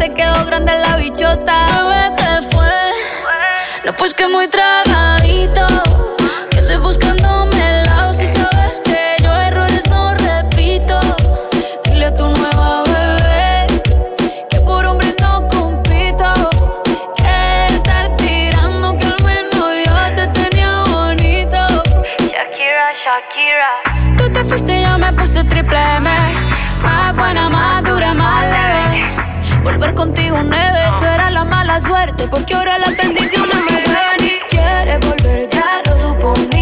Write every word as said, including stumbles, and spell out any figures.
te quedó grande la bichota. Bebé, ¿qué fue? No, pues que muy tragadito, que estoy buscándome el lado. Si sabes que yo errores no repito. Dile a tu nueva bebé que por hombre no compito. Que estar tirando, que al menos yo te tenía bonito. Shakira, Shakira. Tú te fuiste y yo me puse triple M. Más buena, más dura, más leve. Volver contigo nueve, eso era la mala suerte, porque ahora la bendición